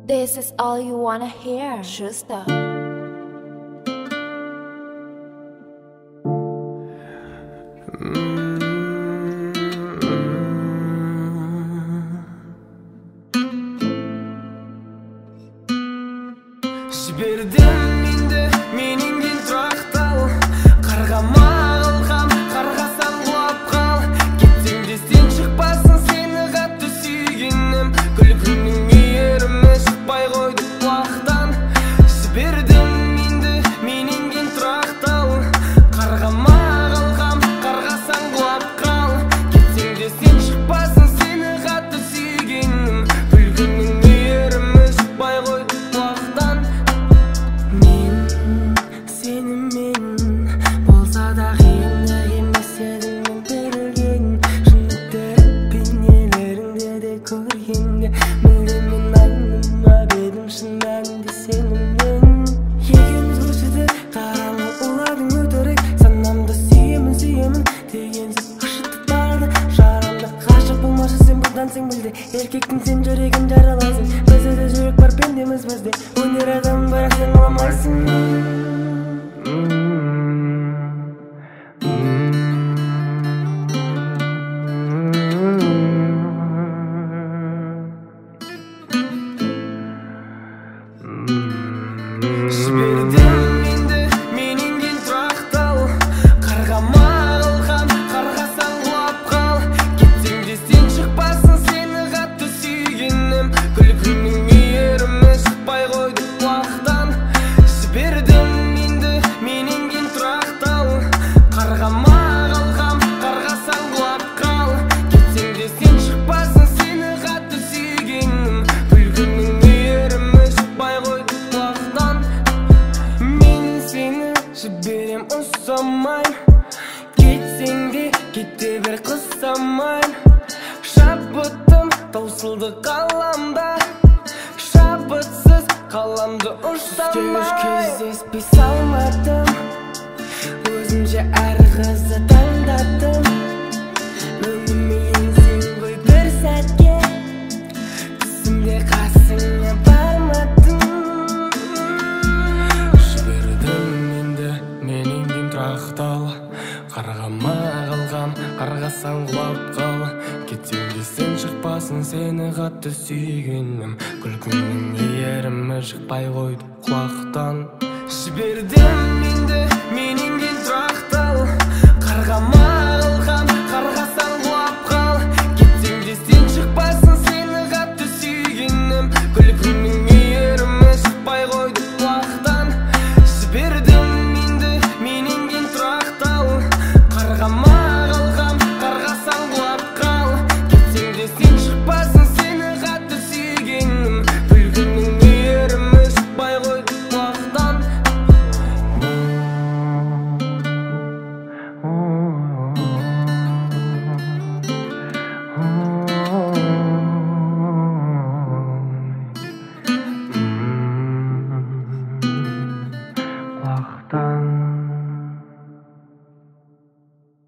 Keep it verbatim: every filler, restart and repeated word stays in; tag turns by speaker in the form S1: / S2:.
S1: This is all you wanna hear, Schuster.
S2: Жібердім менде менен тұрақтал, қарғама қалқам, қарғасаң құлап қал. Кетсең де сен шықпасын, сені қатты сүйгенім, күлкіңнің мейірімі шықпай қойды уақыттан. Жібердім менде менен тұрақтал, қарғама қалқам, қарғасаң құлап қал. Кетсең де сен шықпасын, сені қатты сүйгенім, күлкіңнің мейірімі шықпай қойды уақыттан.
S3: Еркектің сен жүрегін жаралайсың, бізде де жүрек бар, пендеміз бізде. Өнер адам бірақ сен қаламайсың.
S2: Жібердім менде менен тұрақтал, қарғама қалқам, қарғасаң құлап қал. Кетсең де сен шықпасын, сені қатты сүйгенім, күлкіңнің мейірімі шықпай қойды уақыттан. Жібердім менде менен тұрақтал, қарғама қалқам, қарғасаң құлап қал. Кетсең де сен шықпасын, сені қатты сүйгенім, күлкіңнің мейірімі шықпай қойды уақыттан. Мен сені жіберем ұсамайын, кетсең де кете бер қысамайын. Шабытым таусылды қаламда, шабытсыз қаламды ұштамайын.
S3: Кездеспей салмадым, өзімше әр қызды таңдадым. Өміріме енсең ғой бір сәтке, түсімде қасыңа бармадым.
S2: Жібердім менде менен тұрақтал, қарғама қалқам, қарғасаң құлап қал. Кетсең де сен шықпасын, сені қатты сүйгенім, күлкіңнің мейірімі шықпай қойды құлақтан. Жібердім менде менен тұрақтал, қарғама қалқам, қарғасаң құлап қал. Кетсең де сен шықпасын, сені қатты сүйгенім, күлкіңнің